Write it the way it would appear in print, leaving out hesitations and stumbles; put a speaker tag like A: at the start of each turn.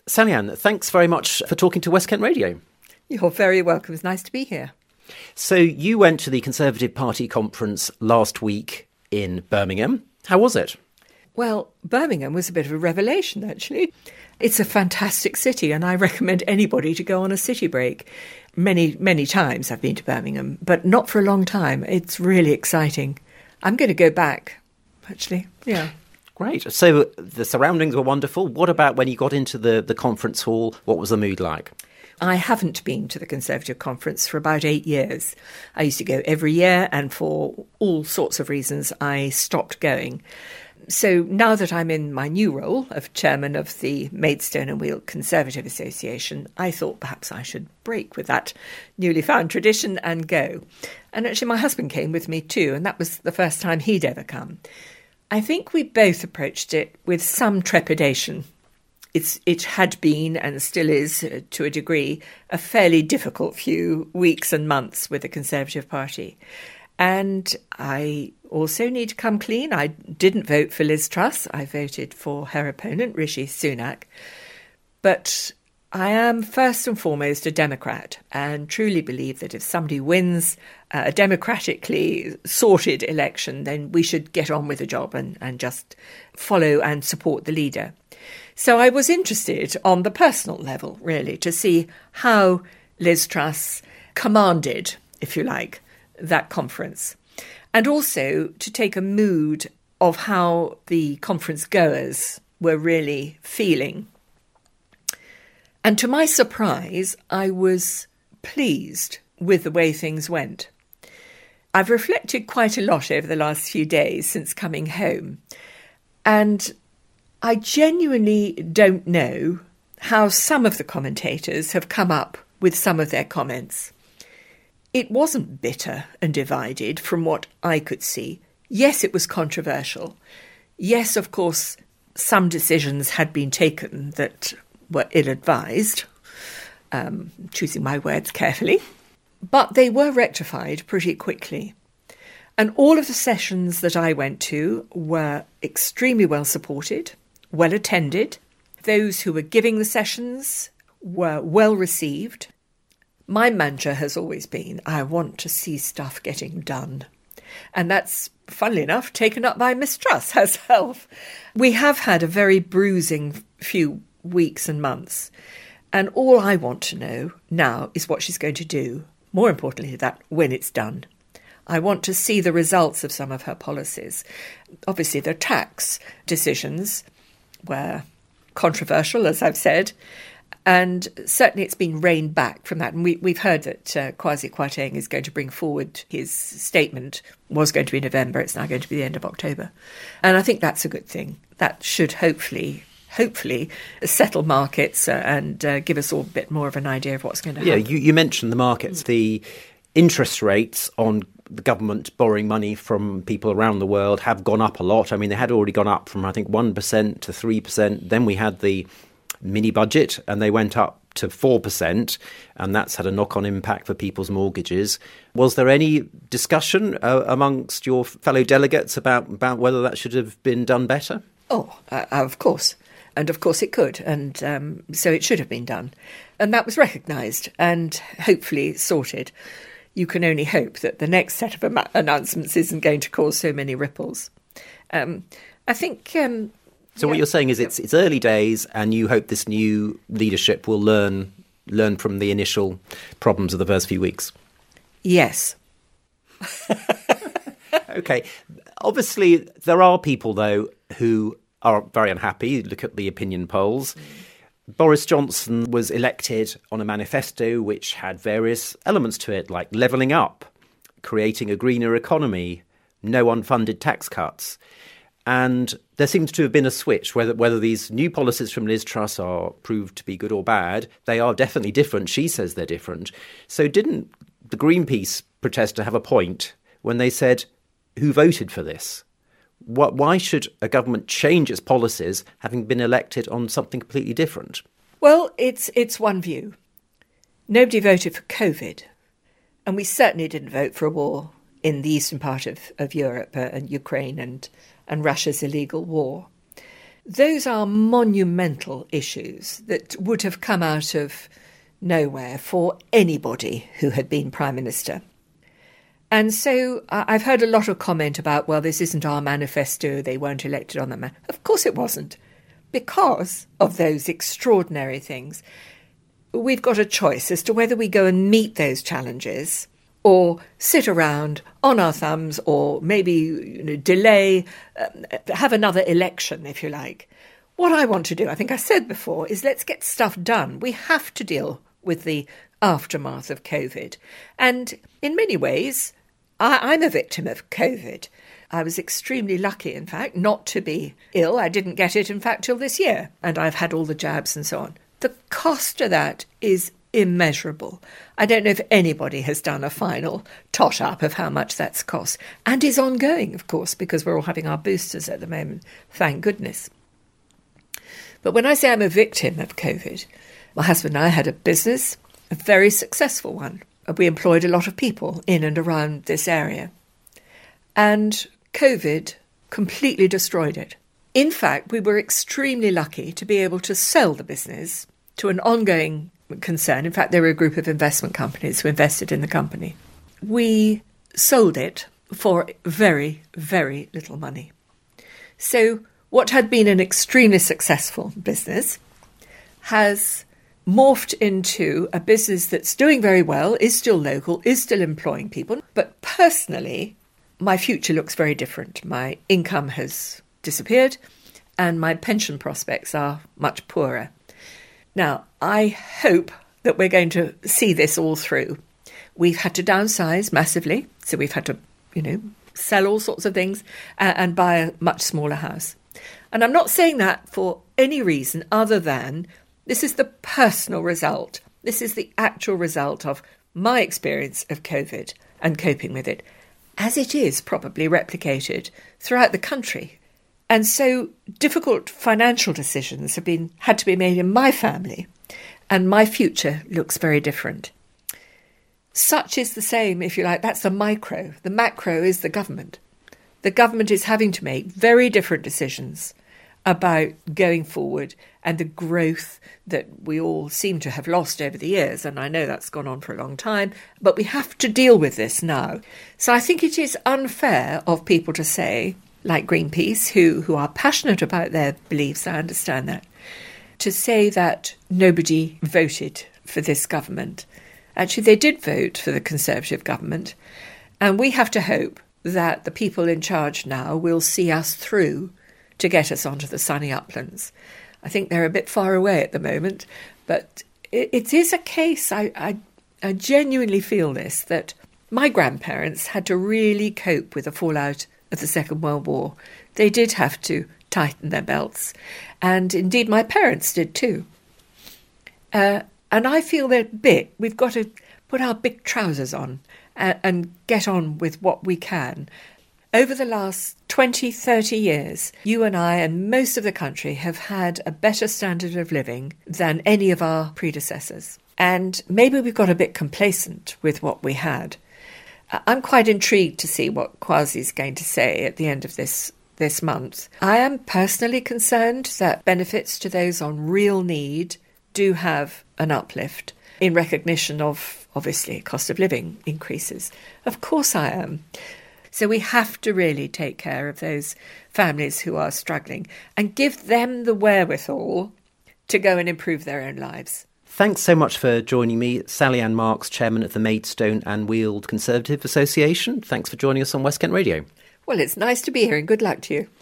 A: Sally-Anne, thanks very much for talking to West Kent Radio.
B: You're very welcome. It's nice to be here.
A: So you went to the Conservative Party conference last week in Birmingham. How was it?
B: Well, Birmingham was a bit of a revelation, actually. It's a fantastic city, and I recommend anybody to go on a city break. Many, many times I've been to Birmingham, but not for a long time. It's really exciting. I'm going to go back, actually. Yeah.
A: Great. So the surroundings were wonderful. What about when you got into the conference hall? What was the mood like?
B: I haven't been to the Conservative conference for about 8 years. I used to go every year, and for all sorts of reasons, I stopped going. So now that I'm in my new role of chairman of the Maidstone and Weald Conservative Association, I thought perhaps I should break with that newly found tradition and go. And actually my husband came with me too, and that was the first time he'd ever come. I think we both approached it with some trepidation. It had been, and still is to a degree, a fairly difficult few weeks and months with the Conservative Party. And I also need to come clean. I didn't vote for Liz Truss. I voted for her opponent, Rishi Sunak. But I am first and foremost a Democrat, and truly believe that if somebody wins a democratically sorted election, then we should get on with the job and just follow and support the leader. So I was interested on the personal level, really, to see how Liz Truss commanded, if you like, that conference. And also to take a mood of how the conference goers were really feeling. And to my surprise, I was pleased with the way things went. I've reflected quite a lot over the last few days since coming home, and I genuinely don't know how some of the commentators have come up with some of their comments. It wasn't bitter and divided from what I could see. Yes, it was controversial. Yes, of course, some decisions had been taken that were ill-advised, choosing my words carefully, but they were rectified pretty quickly. And all of the sessions that I went to were extremely well supported, well attended. Those who were giving the sessions were well received. My mantra has always been, I want to see stuff getting done. And that's, funnily enough, taken up by Miss Truss herself. We have had a very bruising few weeks and months. And all I want to know now is what she's going to do. More importantly, that when it's done. I want to see the results of some of her policies. Obviously, the tax decisions were controversial, as I've said, and certainly it's been reined back from that. And we've heard that Kwasi Kwarteng is going to bring forward his statement. Was going to be November, it's now going to be the end of October. And I think that's a good thing. That should hopefully settle markets and give us all a bit more of an idea of what's going to happen.
A: Yeah, you mentioned the markets. The interest rates on the government borrowing money from people around the world have gone up a lot. I mean, they had already gone up from, I think, 1% to 3%. Then we had the mini budget and they went up to 4%, and that's had a knock-on impact for people's mortgages. Was there any discussion amongst your fellow delegates about whether that should have been done better?
B: Oh, of course. And of course it could. And so it should have been done. And that was recognised and hopefully sorted. You can only hope that the next set of announcements isn't going to cause so many ripples. I think...
A: So what you're saying is it's early days and you hope this new leadership will learn from the initial problems of the first few weeks?
B: Yes.
A: OK. Obviously, there are people, though, who are very unhappy. Look at the opinion polls. Boris Johnson was elected on a manifesto which had various elements to it, like levelling up, creating a greener economy, no unfunded tax cuts. And there seems to have been a switch, whether these new policies from Liz Truss are proved to be good or bad. They are definitely different. She says they're different. So didn't the Greenpeace protester have a point when they said, who voted for this? Why should a government change its policies having been elected on something completely different?
B: Well, it's one view. Nobody voted for COVID, and we certainly didn't vote for a war in the eastern part of Europe and Ukraine and Russia's illegal war. Those are monumental issues that would have come out of nowhere for anybody who had been Prime Minister. And so I've heard a lot of comment about, well, this isn't our manifesto, they weren't elected on that. Of course it wasn't. Because of those extraordinary things, we've got a choice as to whether we go and meet those challenges or sit around on our thumbs or maybe delay, have another election, if you like. What I want to do, I think I said before, is let's get stuff done. We have to deal with the aftermath of COVID. And in many ways, I'm a victim of COVID. I was extremely lucky, in fact, not to be ill. I didn't get it, in fact, till this year. And I've had all the jabs and so on. The cost of that is immeasurable. I don't know if anybody has done a final tot-up of how much that's cost. And is ongoing, of course, because we're all having our boosters at the moment. Thank goodness. But when I say I'm a victim of COVID, my husband and I had a business, a very successful one. We employed a lot of people in and around this area. And COVID completely destroyed it. In fact, we were extremely lucky to be able to sell the business to an ongoing concern. In fact, there were a group of investment companies who invested in the company. We sold it for very, very little money. So what had been an extremely successful business has morphed into a business that's doing very well, is still local, is still employing people. But personally, my future looks very different. My income has disappeared and my pension prospects are much poorer. Now, I hope that we're going to see this all through. We've had to downsize massively, so we've had to, sell all sorts of things and buy a much smaller house. And I'm not saying that for any reason other than this is the personal result. This is the actual result of my experience of COVID and coping with it, as it is probably replicated throughout the country. And so difficult financial decisions had to be made in my family, and my future looks very different. Such is the same, if you like, that's the micro. The macro is the government. The government is having to make very different decisions about going forward and the growth that we all seem to have lost over the years. And I know that's gone on for a long time, but we have to deal with this now. So I think it is unfair of people to say, like Greenpeace, who are passionate about their beliefs, I understand that, to say that nobody voted for this government. Actually, they did vote for the Conservative government, and we have to hope that the people in charge now will see us through to get us onto the sunny uplands. I think they're a bit far away at the moment, but it is a case, I genuinely feel this, that my grandparents had to really cope with the fallout of the Second World War. They did have to tighten their belts, and indeed my parents did too. And I feel that we've got to put our big trousers on and get on with what we can. Over the last 20, 30 years, you and I and most of the country have had a better standard of living than any of our predecessors. And maybe we've got a bit complacent with what we had. I'm quite intrigued to see what Kwasi's going to say at the end of this month. I am personally concerned that benefits to those on real need do have an uplift in recognition of, obviously, cost of living increases. Of course I am. So we have to really take care of those families who are struggling and give them the wherewithal to go and improve their own lives.
A: Thanks so much for joining me, Sally-Ann Marks, Chairman of the Maidstone and Weald Conservative Association. Thanks for joining us on West Kent Radio.
B: Well, it's nice to be here and good luck to you.